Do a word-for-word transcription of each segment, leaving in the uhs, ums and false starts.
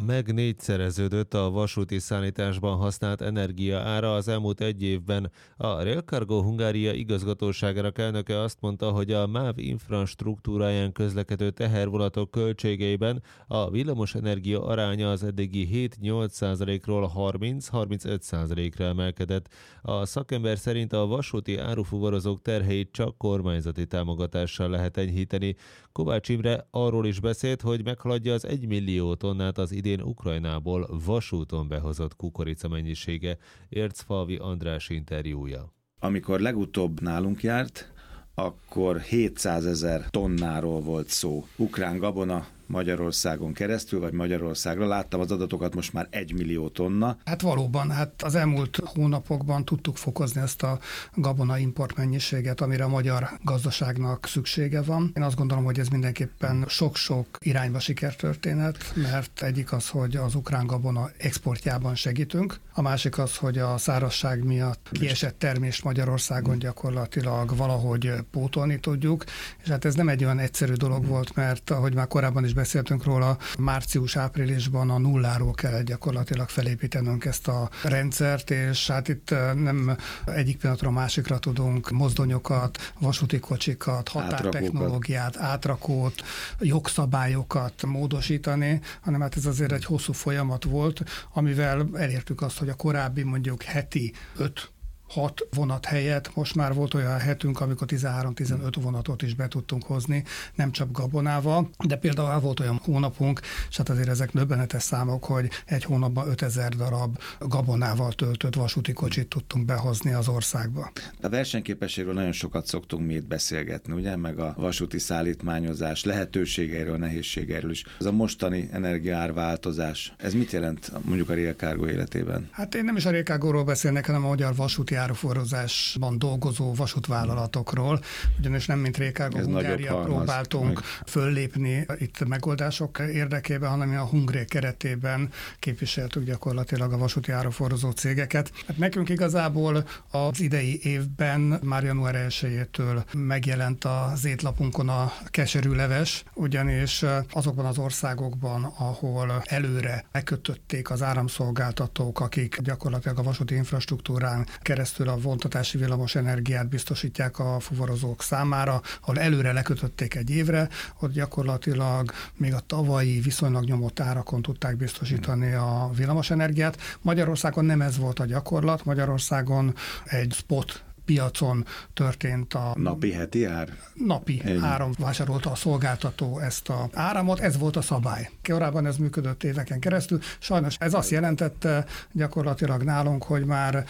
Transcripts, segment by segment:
Meg négyszereződött a vasúti szállításban használt energia ára az elmúlt egy évben. A Rail Cargo Hungária igazgatóságának elnöke azt mondta, hogy a MÁV infrastruktúráján közlekedő tehervonatok költségeiben a villamosenergia aránya az eddigi hét-nyolc százalékról harminc-harmincöt százalékra emelkedett. A szakember szerint a vasúti árufuvarozók terheit csak kormányzati támogatással lehet enyhíteni. Kovács Imre arról is beszélt, hogy meghaladja az egymillió tonnát az idén Ukrajnából vasúton behozott kukorica mennyisége. Ércfalvi András interjúja. Amikor legutóbb nálunk járt, akkor hétszázezer tonnáról volt szó. Ukrán gabona Magyarországon keresztül, vagy Magyarországra. Láttam az adatokat, most már egy millió tonna. Hát valóban, hát az elmúlt hónapokban tudtuk fokozni ezt a gabona import mennyiséget, amire a magyar gazdaságnak szüksége van. Én azt gondolom, hogy ez mindenképpen sok-sok irányba sikertörténet, mert egyik az, hogy az ukrán gabona exportjában segítünk, a másik az, hogy a szárazság miatt kiesett termést Magyarországon gyakorlatilag valahogy pótolni tudjuk, és hát ez nem egy olyan egyszerű dolog volt, mert ahogy már korábban is beszéltünk róla, március-áprilisban a nulláról kell gyakorlatilag felépítenünk ezt a rendszert, és hát itt nem egyik pillanatra a másikra tudunk mozdonyokat, vasúti kocsikat, határtechnológiát, átrakót, jogszabályokat módosítani, hanem hát ez azért egy hosszú folyamat volt, amivel elértük azt, hogy a korábbi mondjuk heti öt hat vonat helyett most már volt olyan hetünk, amikor tizenhárom-tizenöt vonatot is be tudtunk hozni, nem csak gabonával, de például volt olyan hónapunk, és hát azért ezek döbbenetes számok, hogy egy hónapban ötezer darab gabonával töltött vasúti kocsit tudtunk behozni az országba. A versenyképességről nagyon sokat szoktunk mi itt beszélgetni, ugye, meg a vasúti szállítmányozás lehetőségeiről, nehézségeiről is. Ez a mostani energiaárváltozás, ez mit jelent mondjuk a Rail Cargo életében? Hát én nem is a Rail Cargóról beszélnek, hanem a magyar vasúti áruforrózásban dolgozó vasútvállalatokról, ugyanis nem mint Rail Cargo Hungária próbáltunk meg föllépni itt megoldások érdekében, hanem a Hungrail keretében képviseltük gyakorlatilag a vasúti áruforrózó cégeket. Hát nekünk igazából az idei évben már január elsejétől megjelent az étlapunkon a keserű leves, ugyanis azokban az országokban, ahol előre megkötötték az áramszolgáltatók, akik gyakorlatilag a vasúti infrastruktúrán keresztül a vontatási villamos energiát biztosítják a fuvarozók számára, ahol előre lekötötték egy évre, ott gyakorlatilag még a tavalyi viszonylag nyomott árakon tudták biztosítani a villamos energiát. Magyarországon nem ez volt a gyakorlat, Magyarországon egy spot piacon történt a napi heti ár? Napi Egy. áram vásárolta a szolgáltató ezt a áramot, ez volt a szabály. Korábban ez működött éveken keresztül. Sajnos ez azt jelentette gyakorlatilag nálunk, hogy már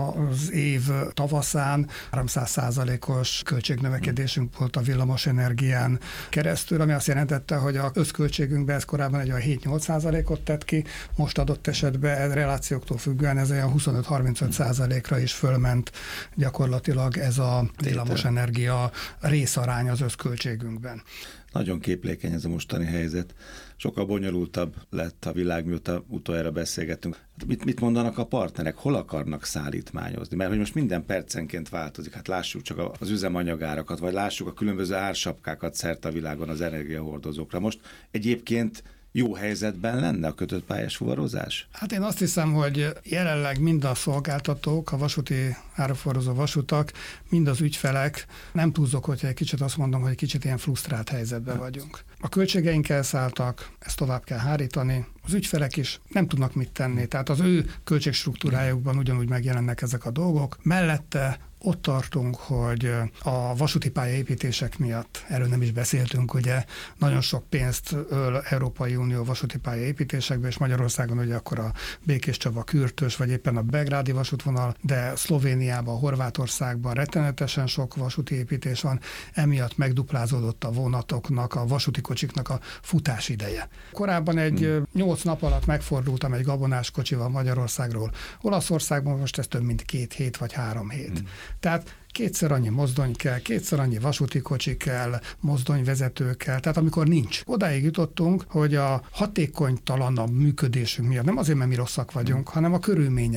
az év tavaszán háromszáz százalékos költségnövekedésünk volt a villamos energián keresztül, ami azt jelentette, hogy az összköltségünkben ez korábban egy olyan hét-nyolc százalékot tett ki, most adott esetben relációktól függően ez olyan huszonöt-harmincöt százalékra is fölment gyakorlatilag ez a villamosenergia részarány az összköltségünkben. Nagyon képlékeny ez a mostani helyzet. Sokkal bonyolultabb lett a világ, mióta utoljára beszélgettünk. Mit, mit mondanak a partnerek? Hol akarnak szállítmányozni? Mert hogy most minden percenként változik. Hát lássuk csak az üzemanyagárakat, vagy lássuk a különböző ársapkákat szerte a világon az energiahordozókra. Most egyébként jó helyzetben lenne a kötött pályás fuvarozás? Hát én azt hiszem, hogy jelenleg mind a szolgáltatók, a vasúti áruforrózó vasutak, mind az ügyfelek, nem túlzok, hogyha egy kicsit azt mondom, hogy egy kicsit ilyen frusztrált helyzetben vagyunk. A költségeink elszálltak, ezt tovább kell hárítani, az ügyfelek is nem tudnak mit tenni, tehát az ő költségstruktúrájukban ugyanúgy megjelennek ezek a dolgok. Mellette ott tartunk, hogy a vasúti pályaépítések miatt, erről nem is beszéltünk, ugye nagyon sok pénzt öl Európai Unió vasúti pályaépítésekbe, és Magyarországon ugye akkor a Békéscsaba, Kürtös, vagy éppen a belgrádi vasútvonal, de Szlovéniában, Horvátországban rettenetesen sok vasúti építés van, emiatt megduplázódott a vonatoknak, a vasúti kocsiknak a futásideje. Korábban egy hmm. nyolc nap alatt megfordultam egy gabonás kocsival Magyarországról. Olaszországban most ez több mint két hét vagy három hét. Hmm. Tehát kétszer annyi mozdony kell, kétszer annyi vasúti kocsi kell, mozdonyvezető kell, tehát amikor nincs. Odáig jutottunk, hogy a hatékonytalanabb működésünk miatt, nem azért, mert mi rosszak vagyunk, hanem a körülmények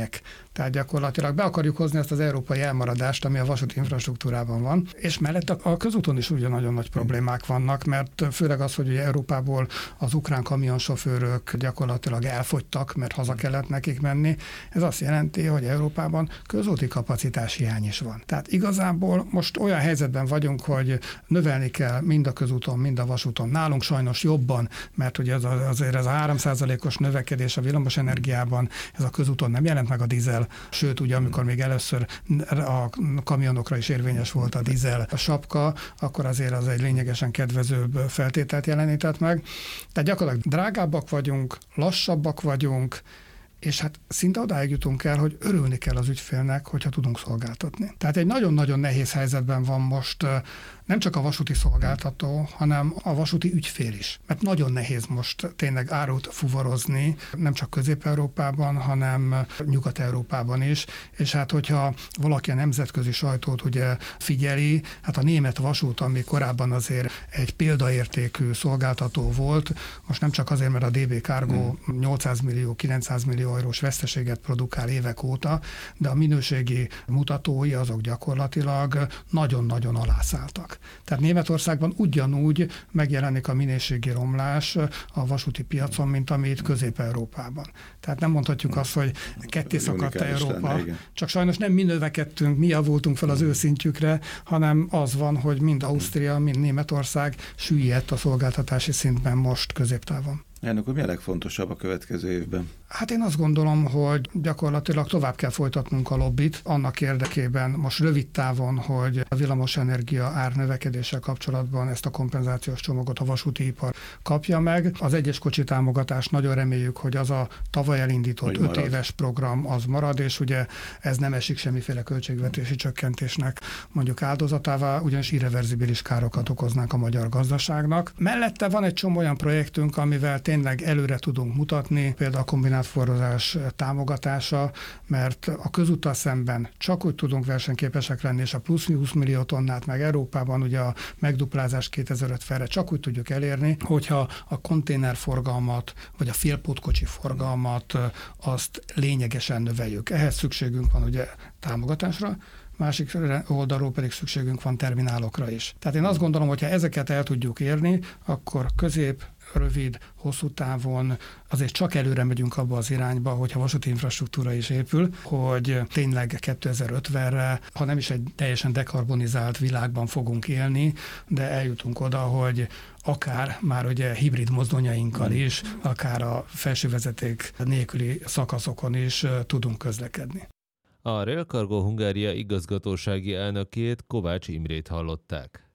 Tehát gyakorlatilag be akarjuk hozni ezt az európai elmaradást, ami a vasúti infrastruktúrában van, és mellett a közúton is ugye nagyon nagy problémák vannak, mert főleg az, hogy ugye Európából az ukrán kamionsofőrök gyakorlatilag elfogytak, mert haza kellett nekik menni. Ez azt jelenti, hogy Európában közúti kapacitás hiány is van. Tehát igazából most olyan helyzetben vagyunk, hogy növelni kell mind a közúton, mind a vasúton. Nálunk sajnos jobban, mert ugye az, azért ez a három százalékos növekedés a villamos energiában, ez a közúton nem jelent meg a dízel, sőt ugye amikor még először a kamionokra is érvényes volt a dízel a sapka, akkor azért az egy lényegesen kedvezőbb feltételt jelenített meg. Tehát gyakorlatilag drágábbak vagyunk, lassabbak vagyunk, és hát szinte odáig jutunk el, hogy örülni kell az ügyfélnek, hogyha tudunk szolgáltatni. Tehát egy nagyon-nagyon nehéz helyzetben van most nem csak a vasúti szolgáltató, hanem a vasúti ügyfél is. Mert nagyon nehéz most tényleg árut fuvarozni, nem csak Közép-Európában, hanem Nyugat-Európában is. És hát, hogyha valaki a nemzetközi sajtót ugye figyeli, hát a német vasút, ami korábban azért egy példaértékű szolgáltató volt, most nem csak azért, mert a dé bé Cargo nyolcszáz millió, kilencszáz millió eurós veszteséget produkál évek óta, de a minőségi mutatói azok gyakorlatilag nagyon-nagyon alászálltak. Tehát Németországban ugyanúgy megjelenik a minőségi romlás a vasúti piacon, mint ami itt Közép-Európában. Tehát nem mondhatjuk azt, hogy ketté szakadt Európa, lenne, csak sajnos nem mi növekedtünk, mi javultunk fel az ő szintjükre, hanem az van, hogy mind Ausztria, mind Németország süllyedt a szolgáltatási szintben most középtávon. Elnök úr, mi a legfontosabb a következő évben? Hát én azt gondolom, hogy gyakorlatilag tovább kell folytatnunk a lobbit annak érdekében most rövid távon, hogy a villamosenergia árnövekedéssel kapcsolatban ezt a kompenzációs csomagot a vasúti ipar kapja meg. Az egyes kocsi támogatás nagyon reméljük, hogy az a tavaly elindított öt éves program az marad, és ugye ez nem esik semmiféle költségvetési csökkentésnek mondjuk áldozatává, ugyanis irreverzibilis károkat okoznánk a magyar gazdaságnak. Mellette van egy csomó olyan projektünk, amivel tényleg előre tudunk mutatni, például a kombinált forrozás támogatása, mert a közúttal szemben csak úgy tudunk versenyképesek lenni, és a plusz húsz millió tonnát meg Európában ugye a megduplázás kétezer-ötvenre csak úgy tudjuk elérni, hogyha a konténerforgalmat, vagy a félpótkocsi forgalmat azt lényegesen növeljük. Ehhez szükségünk van ugye támogatásra, másik oldalról pedig szükségünk van terminálokra is. Tehát én azt gondolom, hogy ha ezeket el tudjuk érni, akkor közép, rövid, hosszú távon azért csak előre megyünk abba az irányba, hogyha vasúti infrastruktúra is épül, hogy tényleg kétezer-ötvenre, ha nem is egy teljesen dekarbonizált világban fogunk élni, de eljutunk oda, hogy akár már ugye hibrid mozdonyainkkal is, akár a felsővezeték nélküli szakaszokon is tudunk közlekedni. A Rail Cargo Hungária igazgatósági elnökét, Kovács Imrét hallották.